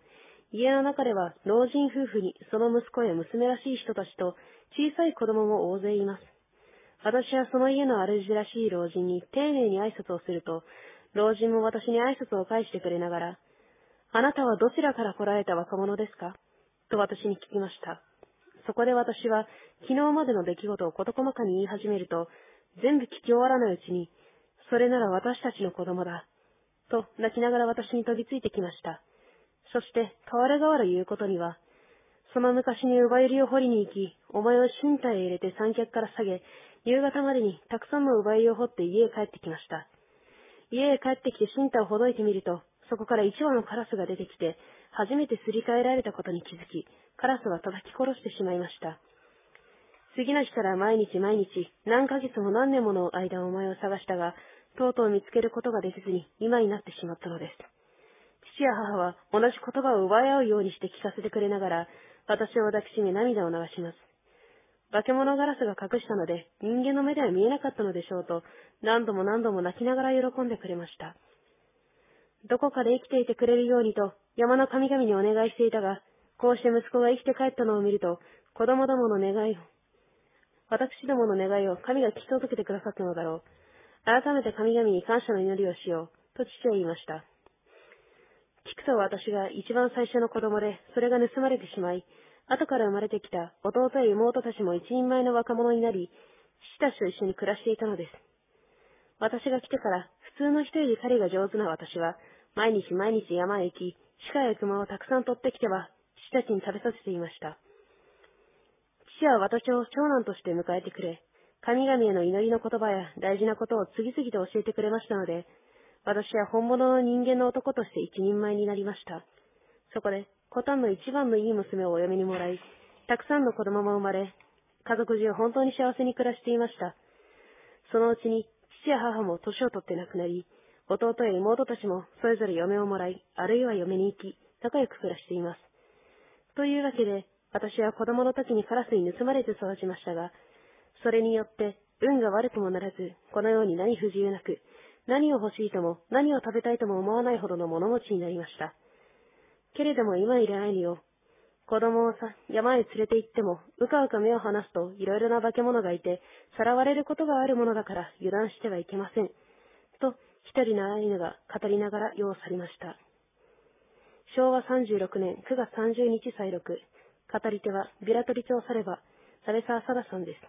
[SPEAKER 6] 家の中では老人夫婦にその息子や娘らしい人たちと小さい子供も大勢います。私はその家の主らしい老人に丁寧に挨拶をすると、老人も私に挨拶を返してくれながら、あなたはどちらから来られた若者ですかと私に聞きました。そこで私は昨日までの出来事を事細かに言い始めると、全部聞き終わらないうちに、それなら私たちの子供だ、と泣きながら私に飛びついてきました。そして、代わる代わる言うことには、その昔に乳母入りを掘りに行き、お前を身体へ入れて三脚から下げ、夕方までにたくさんの乳母入りを掘って家へ帰ってきました。家へ帰ってきて身体をほどいてみると、そこから一羽のカラスが出てきて、初めてすり替えられたことに気づき、カラスは叩き殺してしまいました。次の日から毎日毎日、何ヶ月も何年もの間お前を探したが、とうとう見つけることができずに今になってしまったのです。父や母は同じ言葉を奪い合うようにして聞かせてくれながら、私を抱きしめ涙を流します。化け物ガラスが隠したので、人間の目では見えなかったのでしょうと、何度も何度も泣きながら喜んでくれました。どこかで生きていてくれるようにと、山の神々にお願いしていたが、こうして息子が生きて帰ったのを見ると、子供どもの願いを、私どもの願いを神が聞き届けてくださったのだろう。改めて神々に感謝の祈りをしよう、と父は言いました。聞くと私が一番最初の子供で、それが盗まれてしまい、後から生まれてきた弟や妹たちも一人前の若者になり、父たちと一緒に暮らしていたのです。私が来てから普通の人より狩りが上手な私は、毎日毎日山へ行き、鹿や熊をたくさん取ってきては、父たちに食べさせていました。父は私を長男として迎えてくれ、神々への祈りの言葉や大事なことを次々と教えてくれましたので、私は本物の人間の男として一人前になりました。そこで、コタンの一番のいい娘をお嫁にもらい、たくさんの子供も生まれ、家族中本当に幸せに暮らしていました。そのうちに、父や母も年を取って亡くなり、弟や妹たちもそれぞれ嫁をもらい、あるいは嫁に行き、仲良く暮らしています。というわけで、私は子供の時にカラスに盗まれて育ちましたが、それによって運が悪くもならず、このように何不自由なく、何を欲しいとも何を食べたいとも思わないほどの物持ちになりました。けれども今いるアイヌを、子供を山へ連れて行っても、うかうか目を離すといろいろな化け物がいて、さらわれることがあるものだから油断してはいけません。と、一人のアイヌが語りながら世を去りました。昭和36年9月30日再録。語り手はビラトリ町されば、鍋沢貞さんです。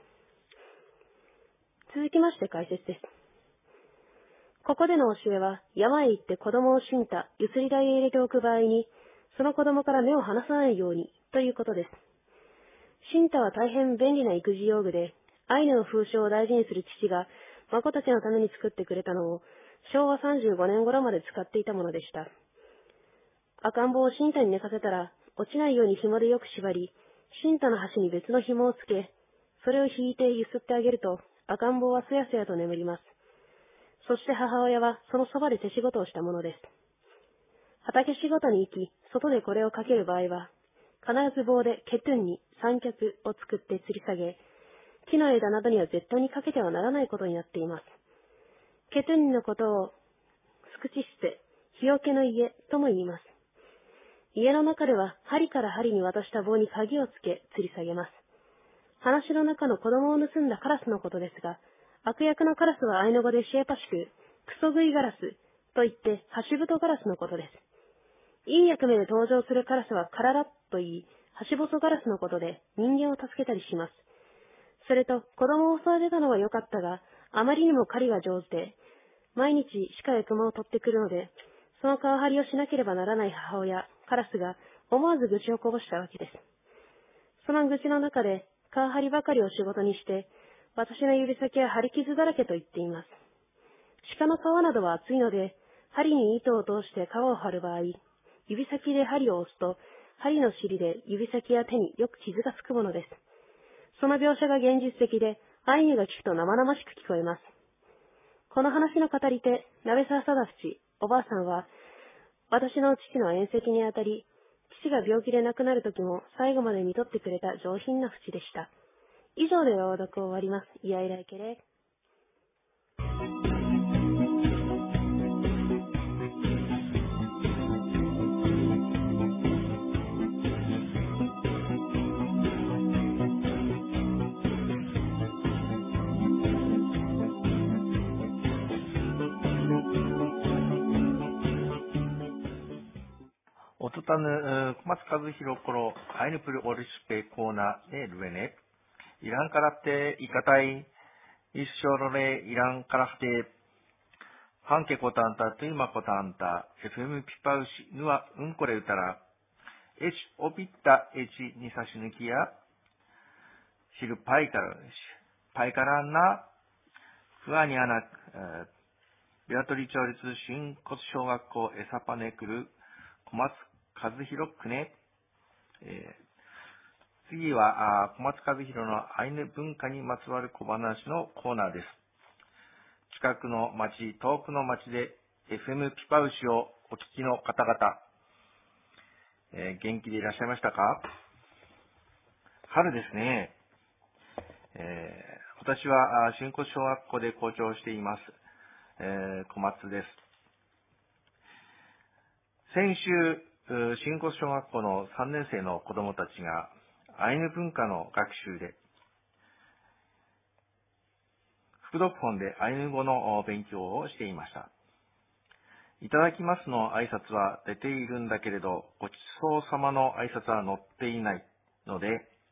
[SPEAKER 6] 続きまして解説です。ここでの教えは、山へ行って子供を死んだゆすり台へ入れておく場合に、その子供から目を離さないようにということです。シンタは大変便利な育児用具で、アイヌの風習を大事にする父が孫たちのために作ってくれたのを昭和35年頃まで使っていたものでした。赤ん坊をシンタに寝かせたら落ちないように紐でよく縛り、シンタの端に別の紐をつけ、それを引いて揺すってあげると赤ん坊はすやすやと眠ります。そして母親はそのそばで手仕事をしたものです。畑仕事に行き、外でこれをかける場合は、必ず棒でケトゥンに三脚を作って吊り下げ、木の枝などには絶対にかけてはならないことになっています。ケトゥンのことをスクチステ、日よけの家とも言います。家の中では針から針に渡した棒に鍵をつけ吊り下げます。話の中の子供を盗んだカラスのことですが、悪役のカラスはアイヌ語でシェーパシク、クソ食いガラスといってハシブトガラスのことです。いい役目で登場するカラスはカララッと言い、ハシボソガラスのことで人間を助けたりします。それと子供を襲われたのは良かったが、あまりにも狩りが上手で、毎日鹿や熊を取ってくるので、その川張りをしなければならない母親、カラスが思わず愚痴をこぼしたわけです。その愚痴の中で、川張りばかりを仕事にして、私の指先は針傷だらけと言っています。鹿の皮などは厚いので、針に糸を通して皮を張る場合、指先で針を押すと、針の尻で指先や手によく傷がつくものです。その描写が現実的で、アイヌが聞くと生々しく聞こえます。この話の語り手、鍋沢貞淵、おばあさんは、私の父の縁戚にあたり、父が病気で亡くなる時も最後まで見とってくれた上品な淵でした。以上で朗読を終わります。イヤイライケレ。
[SPEAKER 8] 스타는 고마츠 카즈히로コロ 아이누플 오르시페 코나 에 루에네 이란 카라테 이카타이 이쇼로레 이란 카라테 한케 코탄타 투이마 코탄타 FM 피파우시 누와 은코레 우타라エチオビッタエチに差し抜きやシルパイカラなフアニアナビラトリ町立新骨小学校エサパネクル小松和弘くね、次は小松和弘のアイヌ文化にまつわる小話のコーナーです。近くの町、遠くの町で FM ピパウシをお聞きの方々、元気でいらっしゃいましたか？春ですね。私は新骨小学校で校長をしています。小松です。先週、新骨小学校の3年生の子どもたちがアイヌ文化の学習で、副読本でアイヌ語の勉強をしていました。いただきますの挨拶は出ているんだけれど、ごちそうさまの挨拶は載っていないので、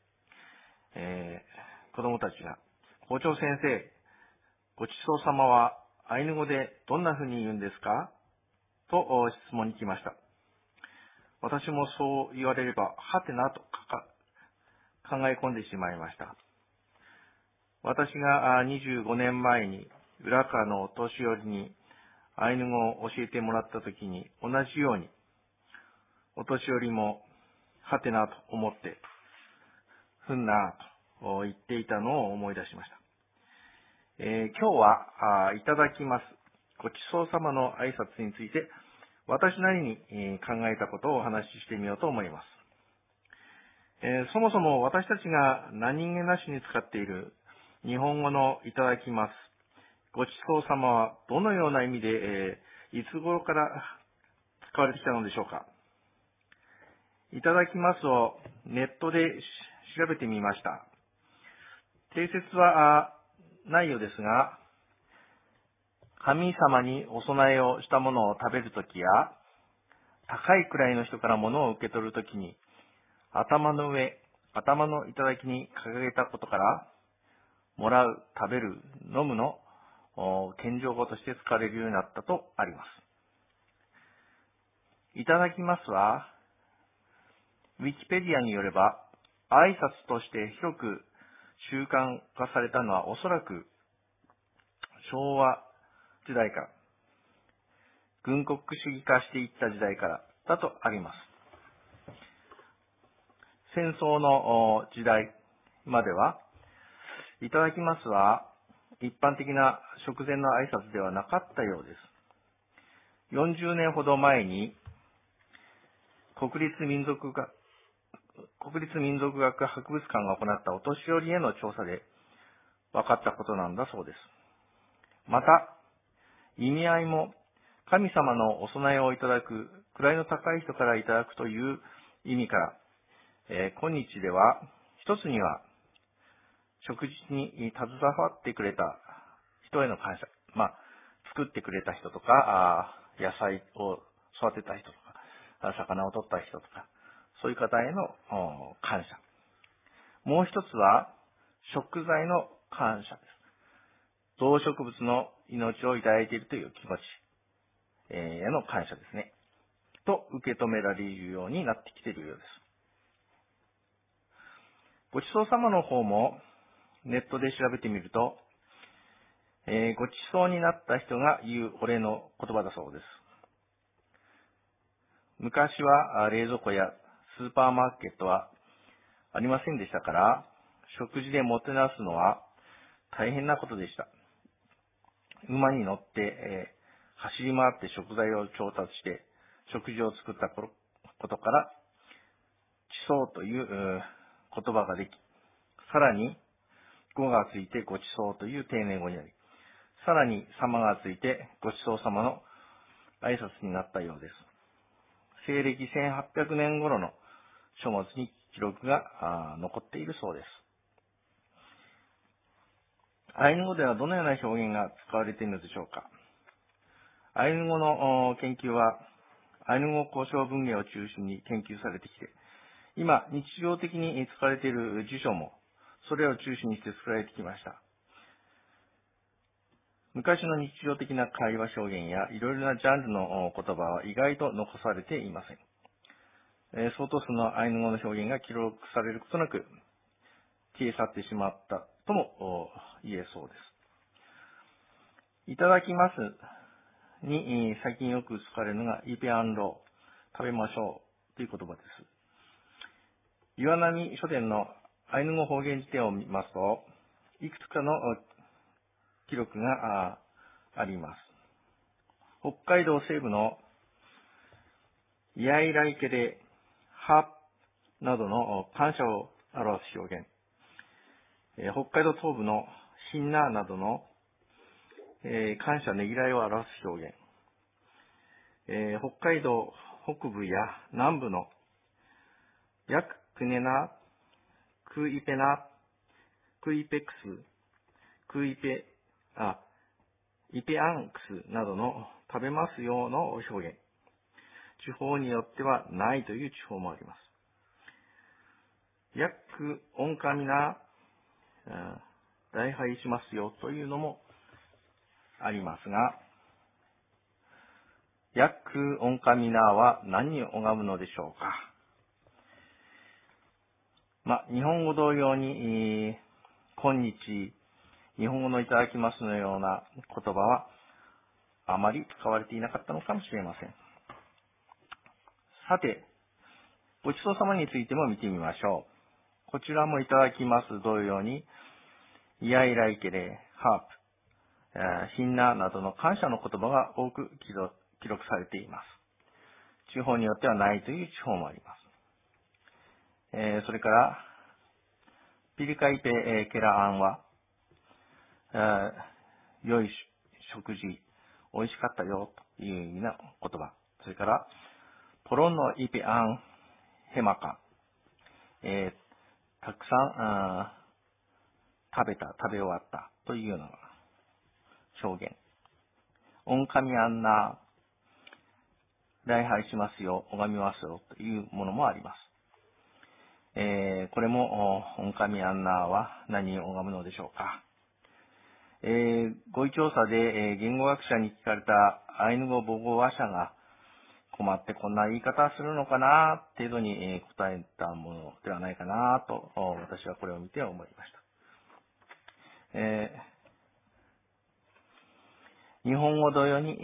[SPEAKER 8] 子どもたちが、校長先生、ごちそうさまはアイヌ語でどんなふうに言うんですか？と質問に来ました。私もそう言われれば、はてなと考え込んでしまいました。私が25年前に浦川のお年寄りにアイヌ語を教えてもらったときに、同じようにお年寄りもはてなと思ってふんなと言っていたのを思い出しました。今日はいただきますごちそうさまの挨拶について私なりに考えたことをお話ししてみようと思います。そもそも私たちが何気なしに使っている日本語のいただきます、ごちそうさまはどのような意味で、いつ頃から使われてきたのでしょうか。いただきますをネットで調べてみました。定説はないようですが、神様にお供えをしたものを食べるときや、高い位の人からものを受け取るときに、頭の上、頭の頂に掲げたことから、もらう、食べる、飲むの謙譲語として使われるようになったとあります。いただきますは、ウィキペディアによれば、挨拶として広く習慣化されたのはおそらく昭和時代から、軍国主義化していった時代からだとあります。戦争の時代までは、いただきますは一般的な食前の挨拶ではなかったようです。40年ほど前に国立民族学博物館が行ったお年寄りへの調査で分かったことなんだそうです。また、意味合いも神様のお供えをいただく、位の高い人からいただくという意味から、今日では一つには食事に携わってくれた人への感謝、作ってくれた人とか、野菜を育てた人とか、魚を取った人とか、そういう方への感謝。もう一つは食材の感謝です。動植物の命をいただいているという気持ちへの感謝ですね。と受け止められるようになってきているようです。ごちそうさまの方もネットで調べてみると、ごちそうになった人が言うお礼の言葉だそうです。昔は冷蔵庫やスーパーマーケットはありませんでしたから、食事でもてなすのは大変なことでした。馬に乗って、走り回って食材を調達して食事を作ったことから、地層という言葉ができ、さらに語がついてごちそうという丁寧語になり、さらに様がついてごちそうさまの挨拶になったようです。西暦1800年頃の書物に記録が残っているそうです。アイヌ語ではどのような表現が使われているのでしょうか。アイヌ語の研究はアイヌ語交渉文芸を中心に研究されてきて、今、日常的に使われている辞書も、それを中心にして作られてきました。昔の日常的な会話表現やいろいろなジャンルの言葉は意外と残されていません。相当数のアイヌ語の表現が記録されることなく消え去ってしまったとも言えそうです。いただきますに最近よく使われるのがイペアンロー、食べましょうという言葉です。岩波書店のアイヌ語方言辞典を見ますと、いくつかの記録があります。北海道西部のヤイライケでハなどの感謝を表す表現、北海道東部のシンナーなどの、感謝ねぎらいを表す表現、北海道北部や南部のヤククネナ、クイペナ、クイペクス、クイペイペアンクスなどの食べますよの表現。地方によってはないという地方もあります。ヤックオンカミナ、礼拝しますよというのもありますが、ヤックオンカミナは何に拝むのでしょうか。日本語同様に、今日、日本語のいただきますのような言葉はあまり使われていなかったのかもしれません。さて、ごちそうさまについても見てみましょう。こちらもいただきます同様に、イヤイライケレ、ハープ、ヒンナなどの感謝の言葉が多く記録されています。地方によってはないという地方もあります。それから、ピリカイペケラアンは、良い食事、美味しかったよという意味の言葉。それから、ポロンのイペアンヘマカ、たくさん食べ終わったというような表現。オンカミアンナ、礼拝しますよ、拝みますよというものもあります。これも、オンカミアンナは何を拝むのでしょうか。ご意調査で、言語学者に聞かれたアイヌ語母語話者が困ってこんな言い方するのかな程度に答えたものではないかなと私はこれを見て思いました。日本語同様に、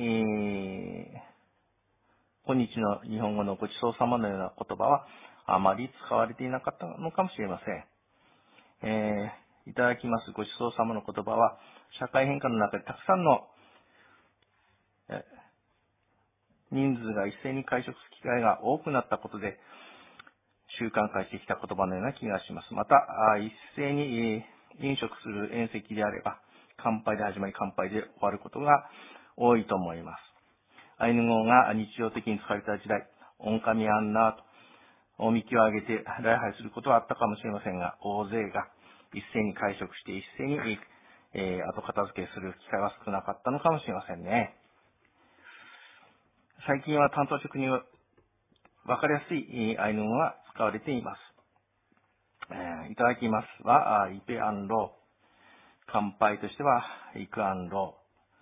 [SPEAKER 8] 今日の日本語のごちそうさまのような言葉はあまり使われていなかったのかもしれません。いただきますごちそうさまの言葉は社会変化の中でたくさんの人数が一斉に会食する機会が多くなったことで習慣化してきた言葉のような気がします。また、一斉に飲食する宴席であれば乾杯で始まり乾杯で終わることが多いと思います。アイヌ語が日常的に使われた時代、オンカミアンナーとおみきをあげて礼拝することはあったかもしれませんが、大勢が一斉に会食して一斉に、後片付けする機会は少なかったのかもしれませんね。最近は単刀直入、わかりやすいアイヌ語が使われています。いただきますは、イペアンロー。乾杯としては、イクアンロ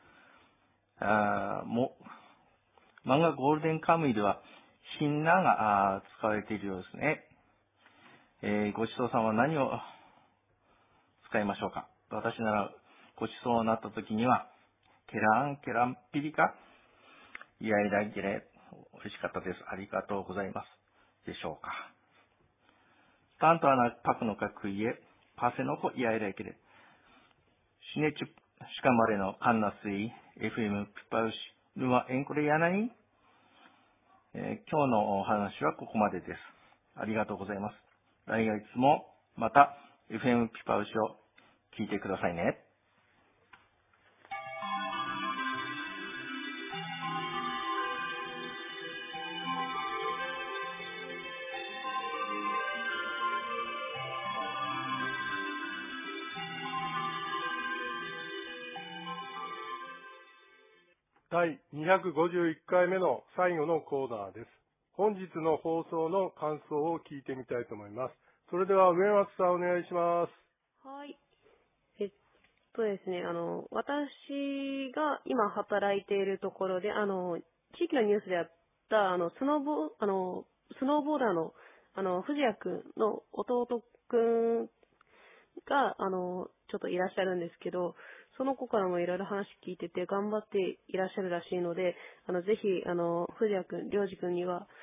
[SPEAKER 8] ー。漫画ゴールデンカムイでは、ヒンナが使われているようですね。ごちそうさんは何を使いましょうか。私ならごちそうになった時には、ケランピリカ、イヤイライゲレ、美味しかったです。ありがとうございます。でしょうか。タントアナパクのかくいえ、パセノコイヤイライゲレ。シネチュシカマレのカンナスイ、FM ピパウシ、ルマエンコレヤナイ。今日のお話はここまでです。ありがとうございます。来月もまた FM ピパウシを聞いてくださいね。
[SPEAKER 2] 第251回目の最後のコーナーです。本日の放送の感想を聞いてみたいと思います。それでは上松さんお願いします。
[SPEAKER 6] はい。ですね、私が今働いているところで、地域のニュースであった、スノーボーダーの、藤谷くんの弟くんが、ちょっといらっしゃるんですけど、その子からもいろいろ話聞いてて、頑張っていらっしゃるらしいので、ぜひ、藤谷くん、良二くんには、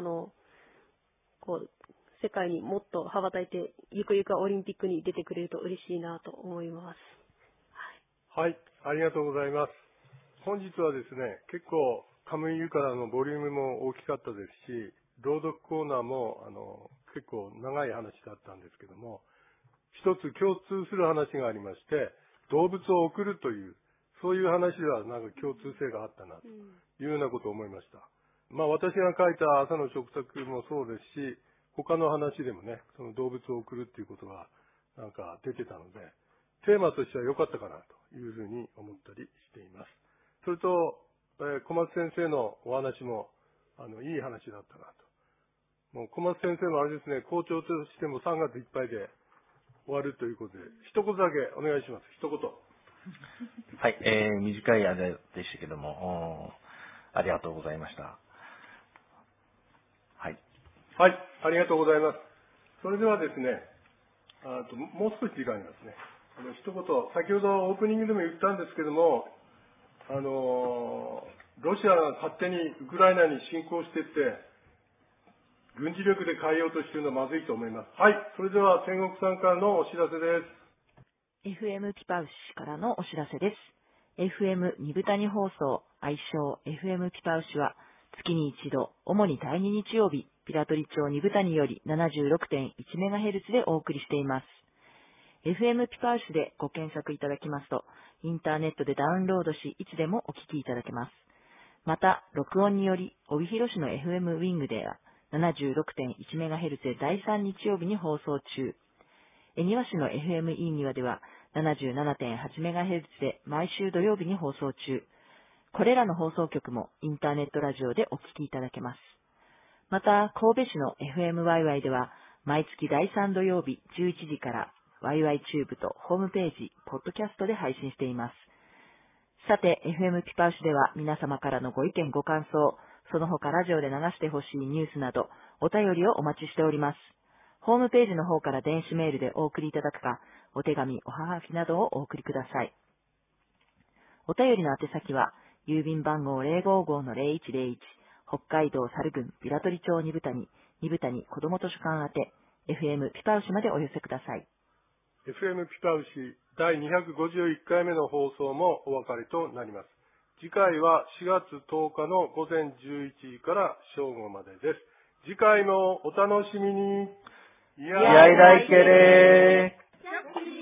[SPEAKER 6] 世界にもっと羽ばたいて、ゆくゆくはオリンピックに出てくれると嬉しいなと思います。
[SPEAKER 2] はい、ありがとうございます。本日はですね、結構、カムイユからのボリュームも大きかったですし、朗読コーナーも結構長い話だったんですけども、一つ共通する話がありまして、動物を送るという、そういう話ではなんか共通性があったなというようなことを思いました。私が書いた朝の食卓もそうですし、他の話でもね、その動物を送るっていうことがなんか出てたので、テーマとしては良かったかなというふうに思ったりしています。それと、小松先生のお話もいい話だったなと。もう小松先生もあれですね、校長としても3月いっぱいで終わるということで、一言だけお願いします。一言。
[SPEAKER 8] はい、短い間でしたけども、ありがとうございました。はい。
[SPEAKER 2] はい、ありがとうございます。それではですね、もう少し時間ありますね。一言、先ほどオープニングでも言ったんですけども、ロシアが勝手にウクライナに侵攻していって、軍事力で変えようとしているのはまずいと思います。はい、それでは天国さんからのお知らせです。
[SPEAKER 3] FM ピパウシからのお知らせです。FM 二部谷放送、愛称 FM ピパウシは、月に一度、主に第2日曜日、ピラトリ町二部谷より 76.1MHz でお送りしています。FM ピパウシでご検索いただきますと、インターネットでダウンロードし、いつでもお聞きいただけます。また、録音により、帯広市の FM ウィングでは、76.1MHz で第3日曜日に放送中。恵庭市の FM イーニワでは、77.8MHz で毎週土曜日に放送中。これらの放送局もインターネットラジオでお聞きいただけます。また、神戸市の FM ワイワイでは、毎月第3土曜日11時から、ワイワイチューブとホームページ、ポッドキャストで配信しています。さて、FM ピパウシでは皆様からのご意見ご感想、その他ラジオで流してほしいニュースなど、お便りをお待ちしております。ホームページの方から電子メールでお送りいただくか、お手紙、おはがきなどをお送りください。お便りの宛先は、郵便番号 055-0101、北海道猿郡平取町二部谷子ども図書館宛て、FM ピパウシまでお寄せください。
[SPEAKER 2] FM ピパウシ第251回目の放送もお別れとなります。次回は4月10日の午前11時から正午までです。次回もお楽しみに。
[SPEAKER 8] やいだいけれー。